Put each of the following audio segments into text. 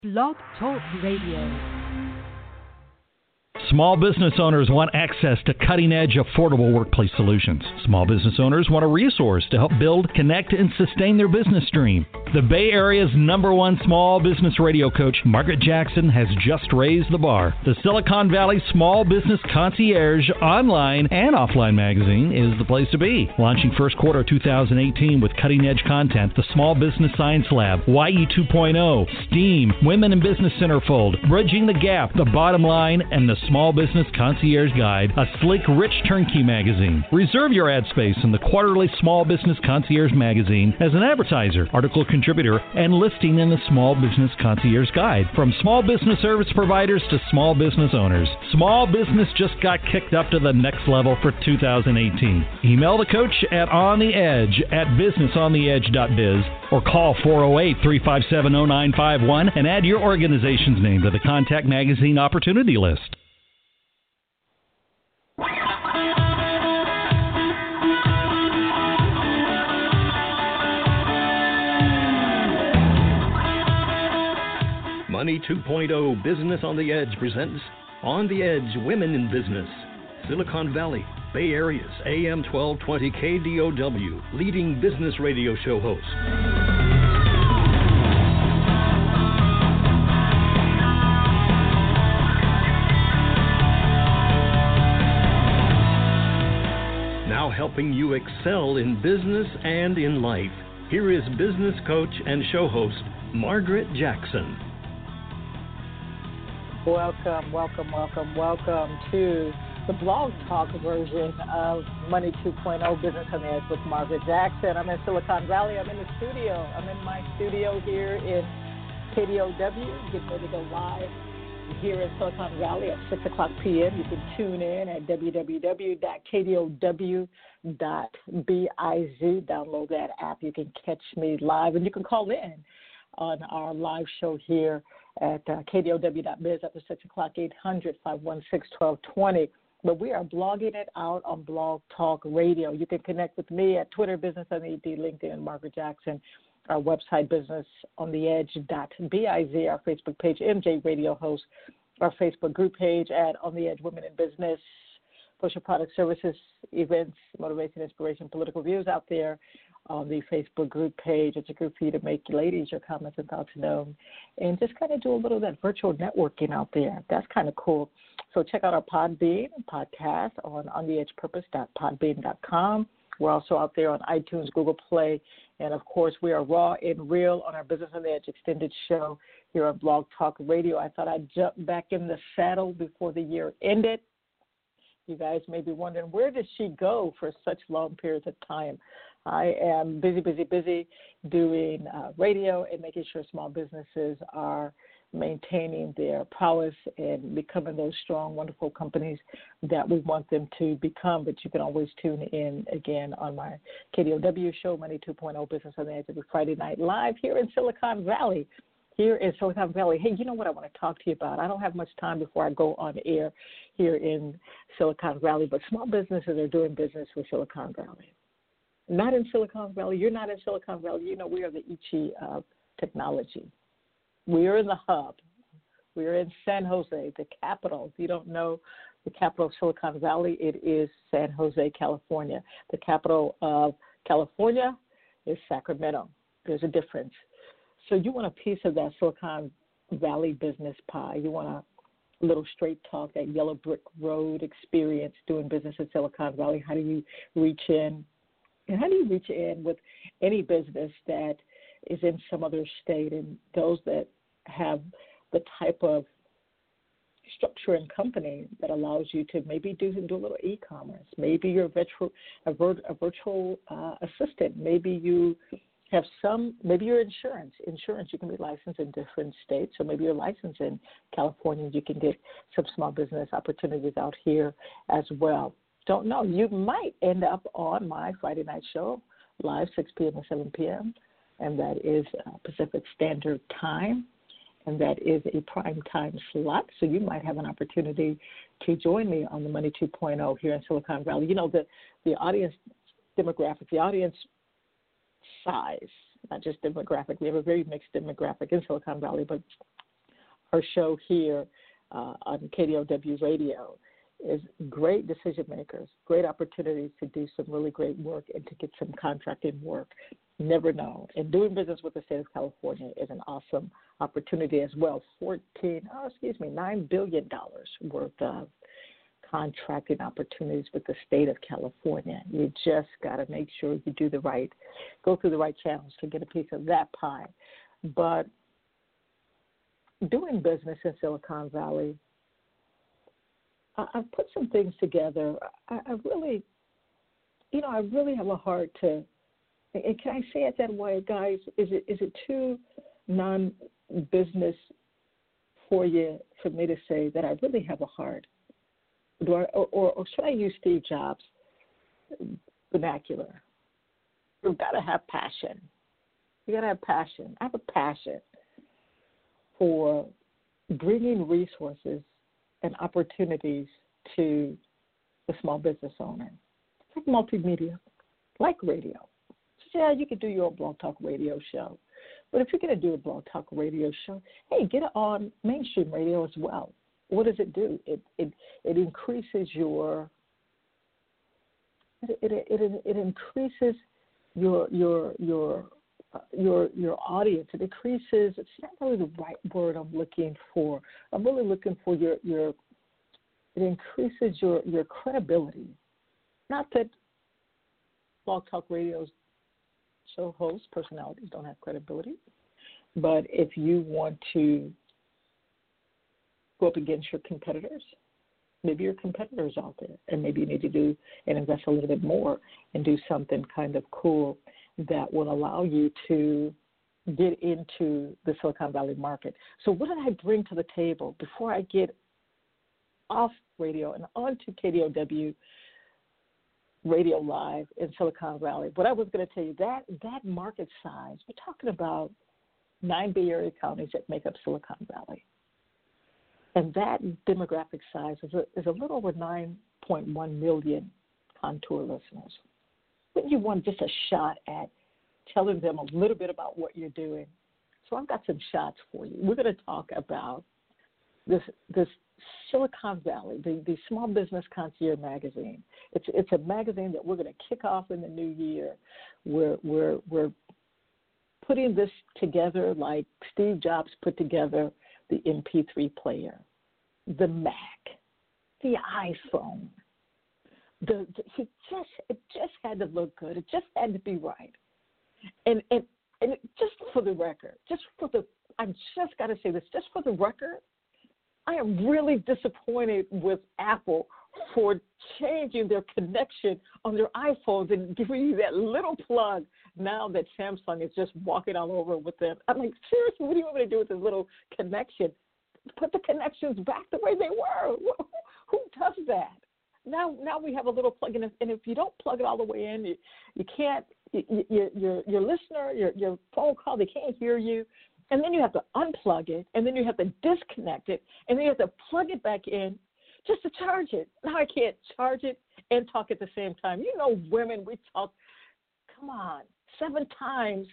Blog Talk Radio. Small business owners want access to cutting-edge, affordable workplace solutions. Small business owners want a resource to help build, connect, and sustain their business dream. The Bay Area's #1 small business radio coach, Margaret Jackson, has just raised the bar. The Silicon Valley Small Business Concierge online and offline magazine is the place to be. Launching first quarter 2018 with cutting-edge content, the Small Business Science Lab, YE 2.0, STEAM, Women in Business Centerfold, Bridging the Gap, The Bottom Line, and the Small Business Concierge Guide, a sleek, rich turnkey magazine. Reserve your ad space in the quarterly Small Business Concierge magazine as an advertiser, article contributor, and listing in the Small Business Concierge Guide. From small business service providers to small business owners, small business just got kicked up to the next level for 2018. Email the coach at ontheedge@businessontheedge.biz or call 408-357-0951 and add your organization's name to the Contact Magazine opportunity list. Money 2.0 Business on the Edge presents On the Edge Women in Business. Silicon Valley, Bay Area's AM 1220 KDOW, leading business radio show host. Now helping you excel in business and in life. Here is business coach and show host, Margaret Jackson. Welcome to the Blog Talk version of Money 2.0 Business on the Edge with Margaret Jackson. I'm in Silicon Valley. I'm in the studio. I'm in my studio here in KDOW, getting ready to go live here in Silicon Valley at 6 o'clock p.m. You can tune in at www.kdow.biz. Download that app. You can catch me live, and you can call in on our live show here at kdow.biz after 6 o'clock, 800-516-1220. But we are blogging it out on Blog Talk Radio. You can connect with me at Twitter, Business on the ED, LinkedIn, Margaret Jackson, our website, businessontheedge.biz, our Facebook page, MJ Radio Host, our Facebook group page at On the Edge Women in Business, social product services, events, motivation, inspiration, political views out there on the Facebook group page. It's a group for you to make, ladies, your comments and thoughts known, and just kind of do a little of that virtual networking out there. That's kind of cool. So check out our Podbean podcast on ontheedgepurpose.podbean.com. We're also out there on iTunes, Google Play, and, of course, we are raw and real on our Business on the Edge extended show here on Blog Talk Radio. I thought I'd jump back in the saddle before the year ended. You guys may be wondering, where did she go for such long periods of time? I am busy doing radio and making sure small businesses are maintaining their prowess and becoming those strong, wonderful companies that we want them to become. But you can always tune in again on my KDOW show, Money 2.0 Business on the Edge, every Friday night live here in Silicon Valley. Here in Silicon Valley. Hey, you know what I want to talk to you about? I don't have much time before I go on air here in Silicon Valley, but small businesses are doing business with Silicon Valley. Not in Silicon Valley. You're not in Silicon Valley. You know, we are the Ichi of technology. We are in the hub. We are in San Jose, the capital. If you don't know the capital of Silicon Valley, it is San Jose, California. The capital of California is Sacramento. There's a difference. So you want a piece of that Silicon Valley business pie. You want a little straight talk, that yellow brick road experience doing business in Silicon Valley. How do you reach in? And how do you reach in with any business that is in some other state, and those that have the type of structure and company that allows you to maybe do a little e-commerce. Maybe you're a virtual assistant. Maybe you have maybe you're insurance. You can be licensed in different states. So maybe you're licensed in California. You can get some small business opportunities out here as well. Don't know. You might end up on my Friday night show, live 6 p.m. to 7 p.m., and that is Pacific Standard Time, and that is a prime time slot. So you might have an opportunity to join me on the Money 2.0 here in Silicon Valley. You know, the audience demographic, the audience size, not just demographic. We have a very mixed demographic in Silicon Valley, but her show here on KDOW Radio is great decision makers, great opportunities to do some really great work and to get some contracting work. Never know. And doing business with the state of California is an awesome opportunity as well. $9 billion worth of contracting opportunities with the state of California. You just got to make sure you go through the right channels to get a piece of that pie. But doing business in Silicon Valley, I've put some things together. I really have a heart to, and can I say it that way, guys? Is it too non-business for me to say that I really have a heart? Or should I use Steve Jobs' vernacular? You've got to have passion. You got to have passion. I have a passion for bringing resources and opportunities to the small business owner. It's like multimedia, like radio. So yeah, you could do your own Blog Talk Radio show. But if you're going to do a Blog Talk Radio show, hey, get it on mainstream radio as well. What does it do? It increases your increases your audience. It increases. It's not really the right word I'm looking for. I'm really looking for your. It increases your credibility. Not that Blog Talk Radio's show hosts, personalities don't have credibility, but if you want to go up against your competitors, maybe your competitors out there, and maybe you need to do and invest a little bit more and do something kind of cool that will allow you to get into the Silicon Valley market. So what did I bring to the table before I get off radio and onto KDOW Radio Live in Silicon Valley? What I was going to tell you, that market size, we're talking about 9 Bay Area counties that make up Silicon Valley. And that demographic size is a little over 9.1 million Contour listeners. When you want just a shot at telling them a little bit about what you're doing. So I've got some shots for you. We're going to talk about this Silicon Valley, the Small Business Concierge magazine. It's a magazine that we're going to kick off in the new year. We're putting this together like Steve Jobs put together the MP3 player, the Mac, the iPhone. It just had to look good. It just had to be right. And just for the record, I just got to say this, just for the record, I am really disappointed with Apple for changing their connection on their iPhones and giving you that little plug now that Samsung is just walking all over with them. I'm like, seriously, what do you want me to do with this little connection? Put the connections back the way they were. Who does that? Now we have a little plug in, and if you don't plug it all the way in, you can't. Your listener, your phone call, they can't hear you, and then you have to unplug it, and then you have to disconnect it, and then you have to plug it back in just to charge it. Now I can't charge it and talk at the same time. You know, women, we talk. Come on, 7 times,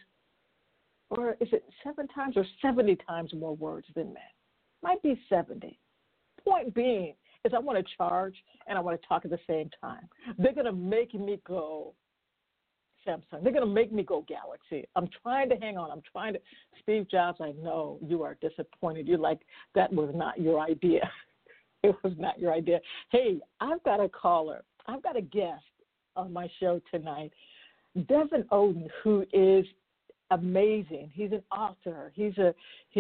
or is it 7 times or 70 times more words than men? Might be 70. Point being is I want to charge and I want to talk at the same time. They're going to make me go Samsung. They're going to make me go Galaxy. I'm trying to hang on. Steve Jobs, I know you are disappointed. You're like, that was not your idea. It was not your idea. Hey, I've got a caller. I've got a guest on my show tonight, Devin Oden, who is amazing. He's an author. He's a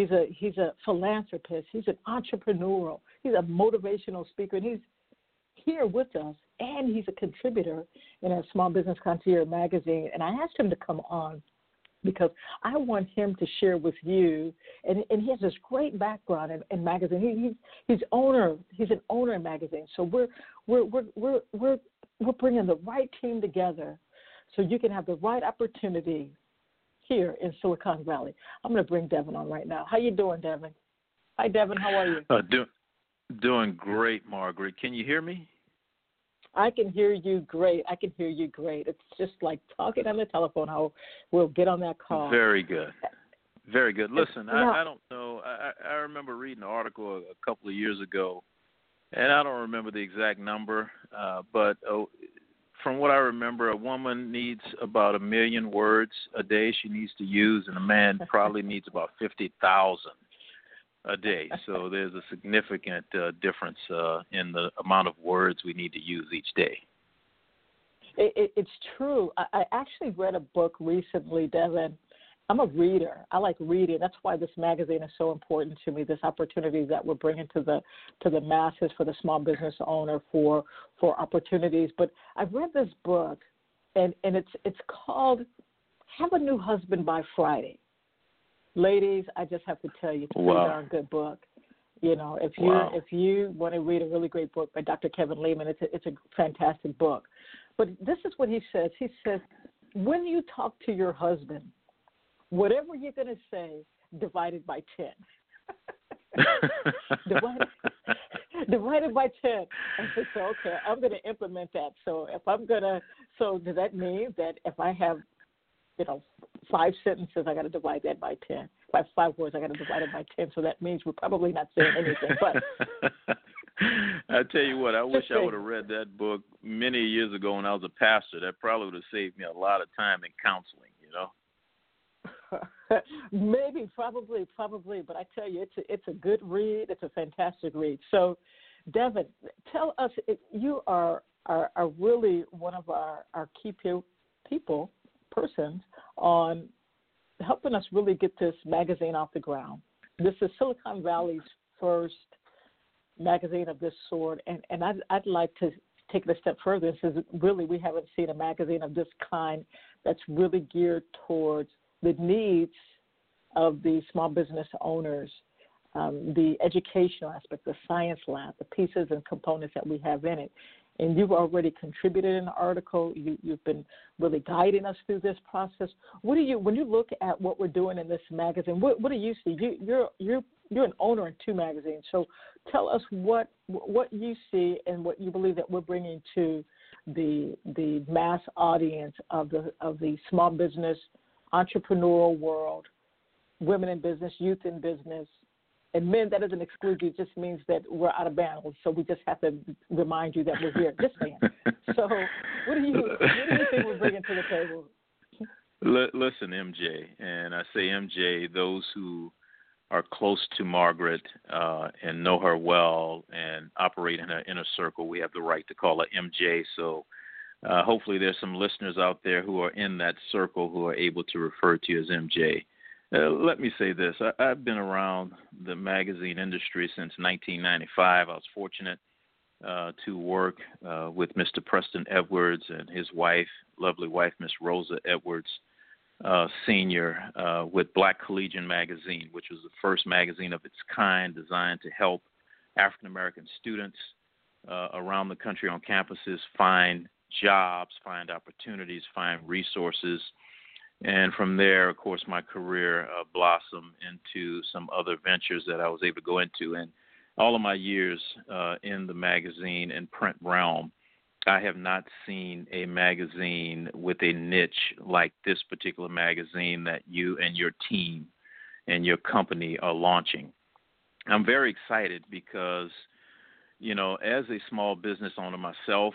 philanthropist. He's an entrepreneur. He's a motivational speaker, and he's here with us, and he's a contributor in our Small Business Concierge magazine. And I asked him to come on because I want him to share with you, and he has this great background in magazine. He's an owner in magazine. So we're bringing the right team together so you can have the right opportunity here in Silicon Valley. I'm going to bring Devin on right now. How you doing, Devin? Hi, Devin. How are you? Doing great, Margaret. Can you hear me? I can hear you great. It's just like talking on the telephone. How we'll get on that call. Very good. Very good. Listen, Now, I don't know. I remember reading an article a couple of years ago, and I don't remember the exact number, but from what I remember, a woman needs about 1 million words a day she needs to use, and a man probably needs about 50,000 a day. So there's a significant difference in the amount of words we need to use each day. it's true. I actually read a book recently, Devin. I'm a reader. I like reading. That's why this magazine is so important to me. This opportunity that we're bringing to the masses, for the small business owner, for opportunities. But I've read this book, and it's called "Have a New Husband by Friday." Ladies, I just have to tell you, it's a pretty darn good book. You know, if you want to read a really great book by Dr. Kevin Lehman, it's a fantastic book. But this is what he says. He says, when you talk to your husband, whatever you're going to say, divided by 10. divided by 10. And so, okay, I'm going to implement that. So does that mean that if I have, 5 sentences, I got to divide that by 10. If I have 5 words, I got to divide it by 10. So that means we're probably not saying anything. But I tell you what, I wish I would have read that book many years ago when I was a pastor. That probably would have saved me a lot of time in counseling, Maybe, probably, but I tell you, it's a good read. It's a fantastic read. So, Devin, tell us, you are really one of our key persons on helping us really get this magazine off the ground. This is Silicon Valley's first magazine of this sort, and I'd like to take it a step further. This is really, we haven't seen a magazine of this kind that's really geared towards the needs of the small business owners, the educational aspect, the science lab, the pieces and components that we have in it. And you've already contributed in the article. You've been really guiding us through this process. When you look at what we're doing in this magazine, what do you see? You're an owner in 2 magazines, so tell us what you see and what you believe that we're bringing to the mass audience of the small business, entrepreneurial world, women in business, youth in business, and men. That doesn't exclude you. It just means that we're out of bounds. So we just have to remind you that we're here. Just saying. So what do you think we're bringing to the table? Listen, MJ, and I say MJ, those who are close to Margaret and know her well and operate in her inner circle, we have the right to call her MJ. So hopefully there's some listeners out there who are in that circle who are able to refer to you as MJ. Let me say this. I've been around the magazine industry since 1995. I was fortunate to work with Mr. Preston Edwards and his wife, lovely wife, Miss Rosa Edwards, Senior, with Black Collegian Magazine, which was the first magazine of its kind designed to help African-American students around the country on campuses find jobs, find opportunities, find resources. And from there, of course, my career blossomed into some other ventures that I was able to go into. And all of my years in the magazine and print realm, I have not seen a magazine with a niche like this particular magazine that you and your team and your company are launching. I'm very excited because, as a small business owner myself,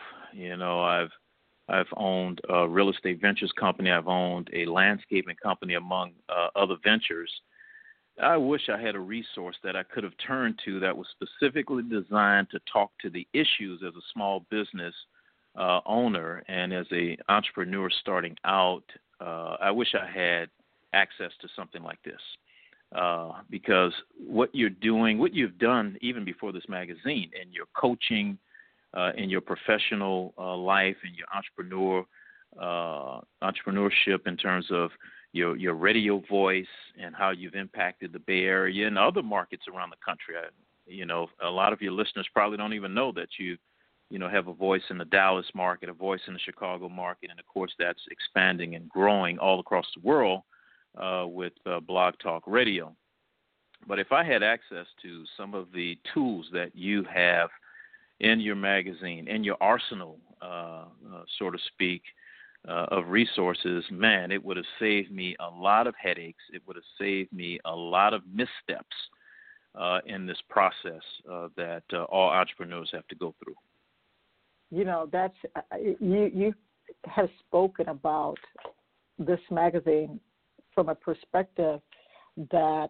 I've owned a real estate ventures company. I've owned a landscaping company, among other ventures. I wish I had a resource that I could have turned to that was specifically designed to talk to the issues as a small business owner and as an entrepreneur starting out. I wish I had access to something like this because what you're doing, what you've done even before this magazine, and your coaching, in your professional life and your entrepreneurship in terms of your radio voice and how you've impacted the Bay Area and other markets around the country. A lot of your listeners probably don't even know that you have a voice in the Dallas market, a voice in the Chicago market, and of course that's expanding and growing all across the world with Blog Talk Radio. But if I had access to some of the tools that you have in your magazine, in your arsenal, so to speak, of resources, man, it would have saved me a lot of headaches. It would have saved me a lot of missteps in this process that all entrepreneurs have to go through. You know, that's you have spoken about this magazine from a perspective that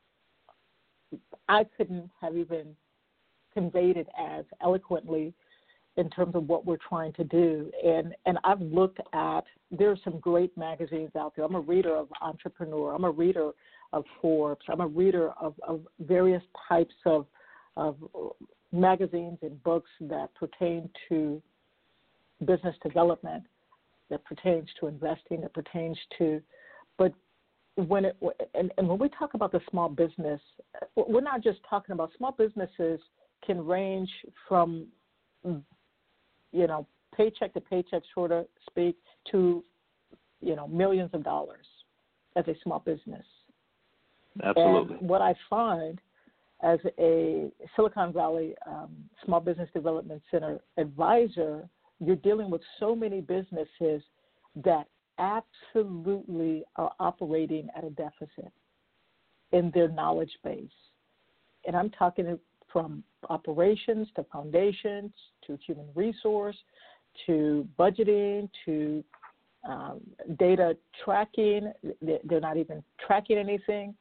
I couldn't have even conveyed it as eloquently in terms of what we're trying to do. And I've looked at, there's some great magazines out there. I'm a reader of Entrepreneur. I'm a reader of Forbes. I'm a reader of various types of magazines and books that pertain to business development, that pertains to investing, that pertains to, but when we talk about the small business, we're not just talking about small businesses can range from, you know, paycheck to paycheck, so to speak, to, you know, millions of dollars as a small business. Absolutely. And what I find as a Silicon Valley Small Business Development Center advisor, you're dealing with so many businesses that absolutely are operating at a deficit in their knowledge base. And I'm talking from operations to foundations to human resource to budgeting to data tracking. They're not even tracking anything.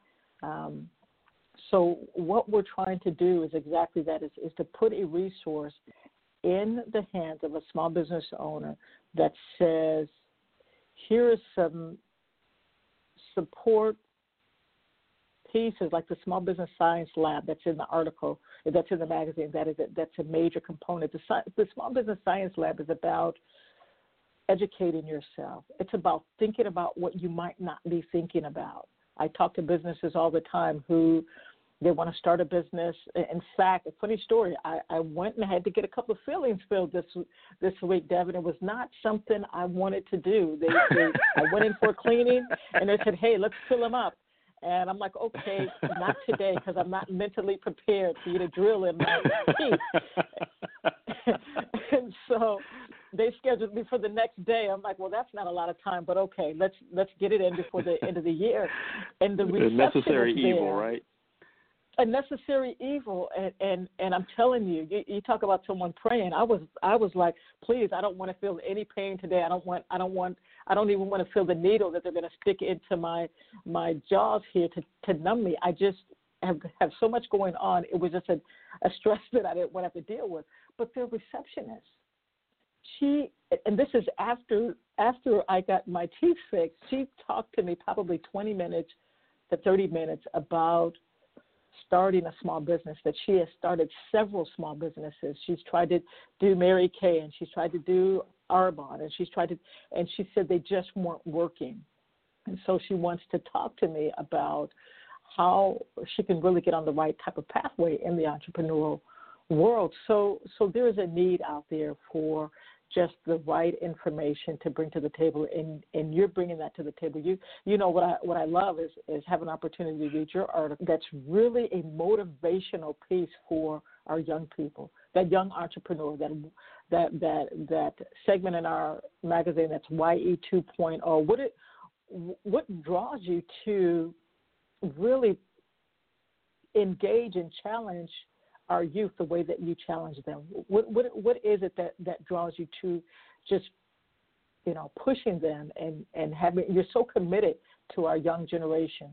So what we're trying to do is exactly that, is to put a resource in the hands of a small business owner that says, here is some support pieces like the Small Business Science Lab that's in the article, that's in the magazine. That's a major component. The Small Business Science Lab is about educating yourself. It's about thinking about what you might not be thinking about. I talk to businesses all the time who they want to start a business. In fact, a funny story, I went and I had to get a couple of feelings filled this week, Devin. It was not something I wanted to do. I went in for a cleaning, and they said, hey, let's fill them up. And I'm like, okay, not today, because I'm not mentally prepared for you to drill in my teeth. And so they scheduled me for the next day. I'm like, well, that's not a lot of time, but okay, let's get it in before the end of the year. And the reception necessary is evil, there. right? A necessary evil, and I'm telling you, you talk about someone praying. I was like, please, I don't want to feel any pain today. I don't even want to feel the needle that they're going to stick into my jaws here to numb me. I just have so much going on. It was just a stress that I didn't want to have to deal with. But their receptionist, and this is after I got my teeth fixed, she talked to me probably 20 minutes to 30 minutes about starting a small business, that she has started several small businesses. She's tried to do Mary Kay, and she's tried to do Arbonne, and she said they just weren't working. And so she wants to talk to me about how she can really get on the right type of pathway in the entrepreneurial world. So there is a need out there for just the right information to bring to the table, and you're bringing that to the table. You know what I love is have an opportunity to read your article. That's really a motivational piece for our young people, that young entrepreneur, that segment in our magazine that's YE 2.0. What draws you to really engage and challenge our youth the way that you challenge them? What is it that draws you to just, you know, pushing them and having, you're so committed to our young generation?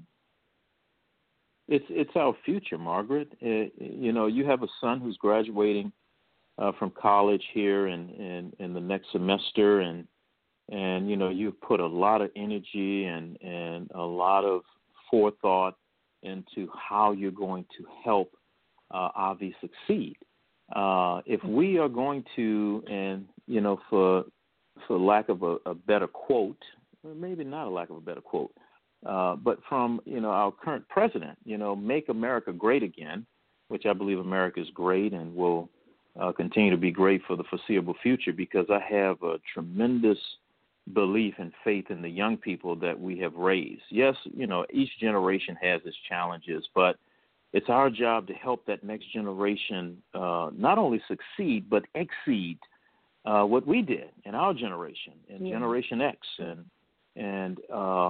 It's our future, Margaret. You know, you have a son who's graduating from college here in the next semester, and you know, you've put a lot of energy and a lot of forethought into how you're going to help Avi succeed. If we are going to, and you know, for lack of a better quote, or maybe not a lack of a better quote, but from, you know, our current president, you know, make America great again, which I believe America is great and will continue to be great for the foreseeable future, because I have a tremendous belief and faith in the young people that we have raised. Yes, you know, each generation has its challenges, but it's our job to help that next generation not only succeed but exceed what we did in our generation, in Generation X, and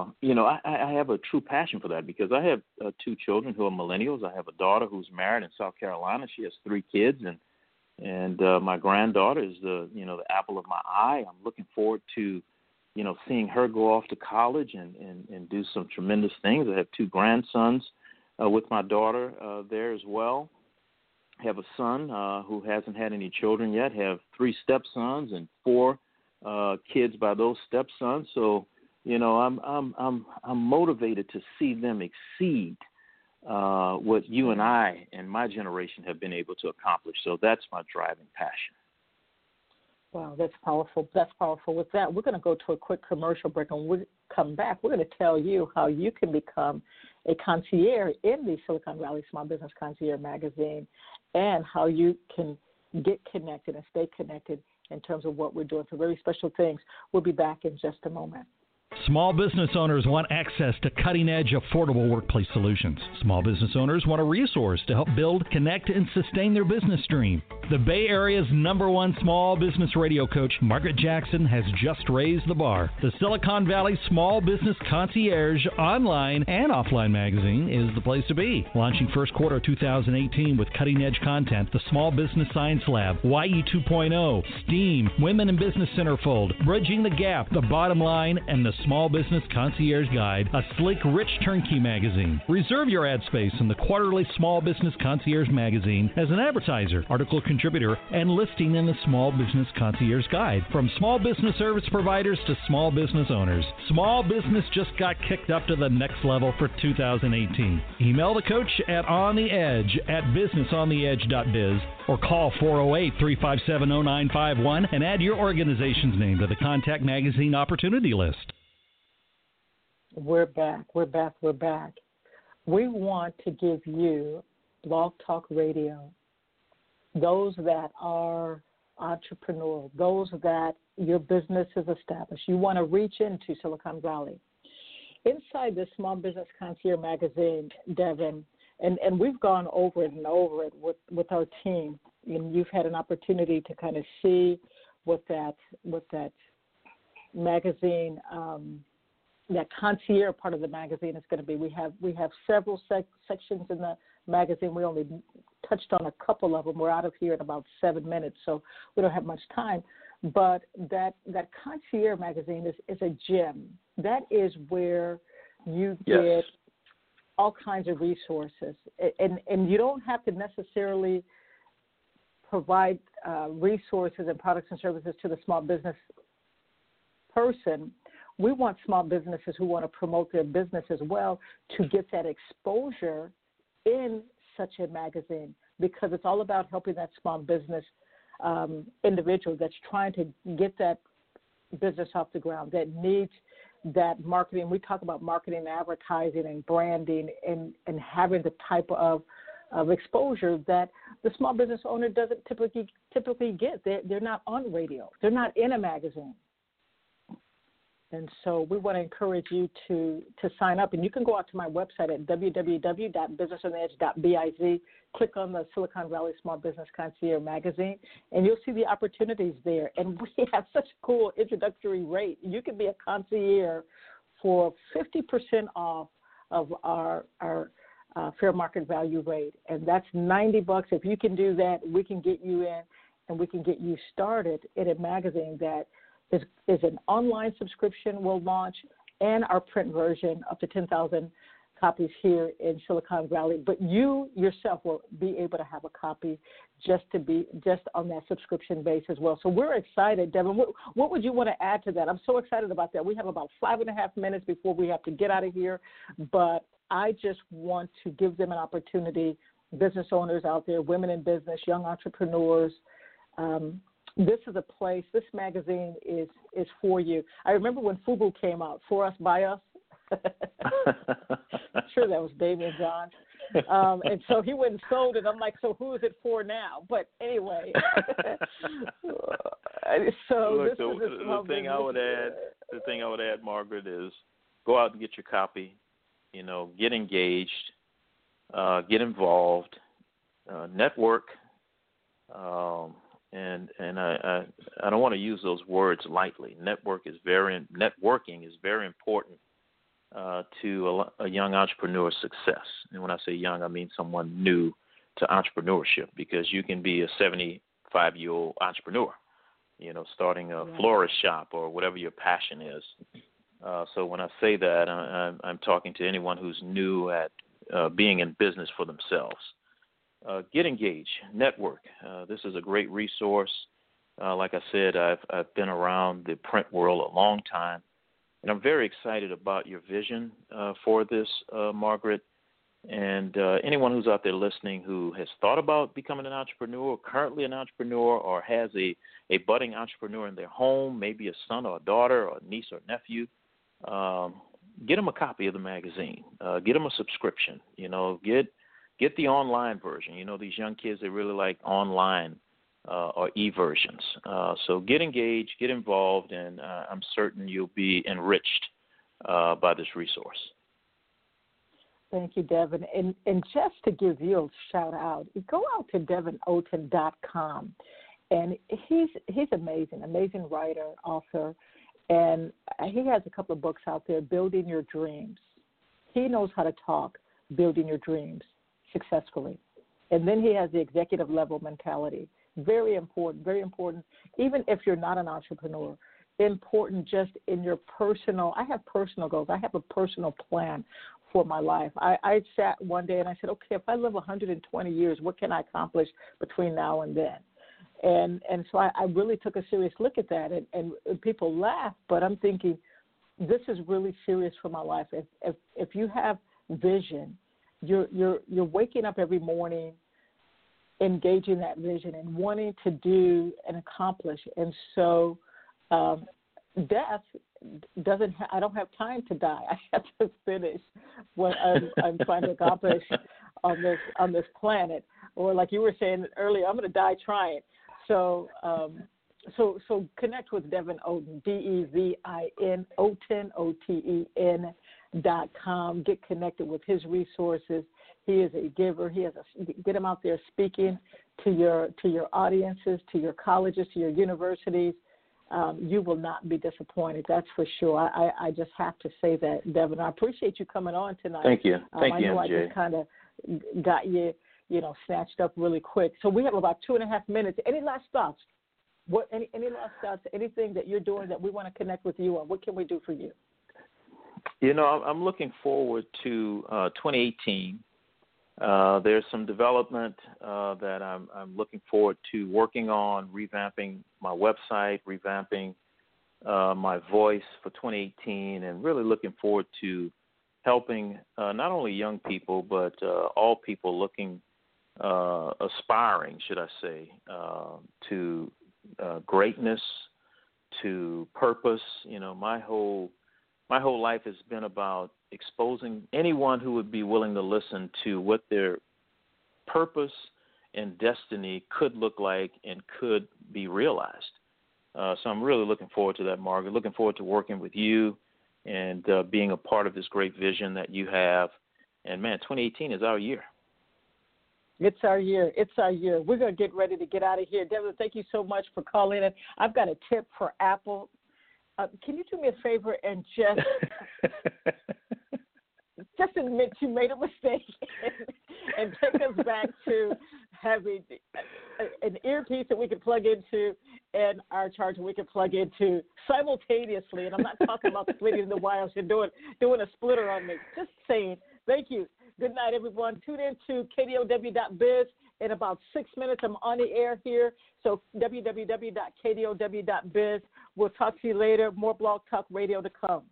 I have a true passion for that because I have 2 children who are millennials. I have a daughter who's married in South Carolina. She has 3 kids, and my granddaughter is the apple of my eye. I'm looking forward to seeing her go off to college and do some tremendous things. I have 2 grandsons with my daughter there as well. I have a son who hasn't had any children yet. Have 3 stepsons and 4 kids by those stepsons. So, I'm motivated to see them exceed what you and I and my generation have been able to accomplish. So that's my driving passion. Wow, that's powerful. That's powerful. With that, we're going to go to a quick commercial break, and when we come back, we're going to tell you how you can become a concierge in the Silicon Valley Small Business Concierge magazine and how you can get connected and stay connected in terms of what we're doing. So very special things. We'll be back in just a moment. Small business owners want access to cutting-edge, affordable workplace solutions. Small business owners want a resource to help build, connect, and sustain their business dream. The Bay Area's #1 small business radio coach, Margaret Jackson, has just raised the bar. The Silicon Valley Small Business Concierge online and offline magazine is the place to be. Launching first quarter 2018 with cutting-edge content, the Small Business Science Lab, YE 2.0, STEAM, Women in Business Centerfold, Bridging the Gap, The Bottom Line, and the Small Business Concierge Guide, a sleek, rich turnkey magazine. Reserve your ad space in the quarterly Small Business Concierge magazine as an advertiser, article contributor, and listing in the Small Business Concierge Guide. From small business service providers to small business owners, small business just got kicked up to the next level for 2018. Email the coach at ontheedge@businessontheedge.biz or call 408-357-0951 and add your organization's name to the Contact Magazine opportunity list. We're back. We want to give you Blog Talk Radio, those that are entrepreneurial, those that your business is established. You want to reach into Silicon Valley. Inside the Small Business Concierge magazine, Devin, and we've gone over it and over it with our team, and you've had an opportunity to kind of see what that magazine that concierge part of the magazine is going to be. We have several sections in the magazine. We only touched on a couple of them. We're out of here in about 7 minutes, so we don't have much time. But that concierge magazine is a gem. That is where you get all kinds of resources, and you don't have to necessarily provide resources and products and services to the small business person. We want small businesses who want to promote their business as well to get that exposure in such a magazine, because it's all about helping that small business individual that's trying to get that business off the ground, that needs that marketing. We talk about marketing, advertising, and branding, and having the type of exposure that the small business owner doesn't typically get. They're not on radio. They're not in a magazine. And so we want to encourage you to sign up. And you can go out to my website at www.businessontheedge.biz, click on the Silicon Valley Small Business Concierge magazine, and you'll see the opportunities there. And we have such a cool introductory rate. You can be a concierge for 50% off of our fair market value rate. And that's $90. If you can do that, we can get you in and we can get you started in a magazine that is an online subscription we'll launch, and our print version up to 10,000 copies here in Silicon Valley. But you yourself will be able to have a copy just on that subscription base as well. So we're excited, Devin. What would you want to add to that? I'm so excited about that. We have about 5.5 minutes before we have to get out of here, but I just want to give them an opportunity, business owners out there, women in business, young entrepreneurs. This is a place, this magazine is for you. I remember when FUBU came out, For Us, By Us. I'm sure that was David John. And so he went and sold it. I'm like, so who is it for now? But anyway. The thing I would add, Margaret, is go out and get your copy, get engaged, get involved, network, and I don't want to use those words lightly. Networking is very important to a young entrepreneur's success. And when I say young, I mean someone new to entrepreneurship, because you can be a 75-year-old entrepreneur, starting a florist shop or whatever your passion is. So when I say that, I'm talking to anyone who's new at being in business for themselves. Get engaged, network. This is a great resource. Like I said, I've been around the print world a long time, and I'm very excited about your vision for this, Margaret. And anyone who's out there listening who has thought about becoming an entrepreneur, currently an entrepreneur, or has a budding entrepreneur in their home, maybe a son or a daughter or a niece or nephew, get them a copy of the magazine. Get them a subscription. Get the online version. These young kids, they really like online or e-versions. So get engaged, get involved, and I'm certain you'll be enriched by this resource. Thank you, Devin. And just to give you a shout out, go out to devinoten.com. And he's amazing writer, author, and he has a couple of books out there, Building Your Dreams. He knows how to talk building your dreams successfully. And then he has the executive level mentality. Very important, even if you're not an entrepreneur. Important just in your I have personal goals. I have a personal plan for my life. I sat one day and I said, okay, if I live 120 years, what can I accomplish between now and then? And so I really took a serious look at that, and people laugh, but I'm thinking, this is really serious for my life. If you have vision, you're waking up every morning, engaging that vision and wanting to do and accomplish. And so death doesn't. I don't have time to die. I have to finish what I'm trying to accomplish on this planet. Or like you were saying earlier, I'm going to die trying. So connect with Devin Oten, DEVIN Oten, OTEN.com. Get connected with his resources. He is a giver. Get him out there speaking to your audiences, to your colleges, to your universities. You will not be disappointed. That's for sure. I just have to say that, Devin. I appreciate you coming on tonight. Thank you. Thank you, MJ. I just kind of got you, snatched up really quick. So we have about 2.5 minutes. Any last thoughts? Any last thoughts? Anything that you're doing that we want to connect with you on? What can we do for you? I'm looking forward to 2018. There's some development that I'm looking forward to working on, revamping my website, revamping my voice for 2018, and really looking forward to helping not only young people, but all people looking, aspiring, should I say, to greatness, to purpose. My whole life has been about exposing anyone who would be willing to listen to what their purpose and destiny could look like and could be realized. So I'm really looking forward to that, Margaret. Looking forward to working with you and being a part of this great vision that you have. And, man, 2018 is our year. It's our year. We're going to get ready to get out of here. Devin, thank you so much for calling in. I've got a tip for Apple. Can you do me a favor and just admit you made a mistake and take us back to having an earpiece that we could plug into and our charger we could plug into simultaneously? And I'm not talking about splitting the wires and doing a splitter on me. Just saying. Thank you. Good night, everyone. Tune in to KDOW.biz. In about 6 minutes, I'm on the air here. So www.kdow.biz. We'll talk to you later. More Blog Talk Radio to come.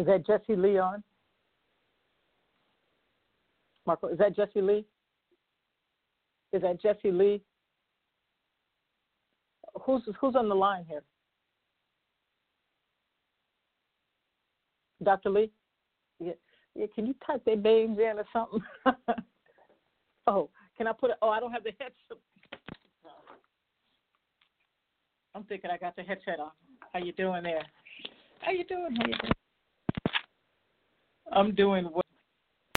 Is that Jesse Lee on? Marco, is that Jesse Lee? Is that Jesse Lee? Who's on the line here? Dr. Lee? Yeah, can you type their names in or something? Oh, can I put it? Oh, I don't have the headset. I'm thinking I got the headset on. How you doing there? How you doing? I'm doing well.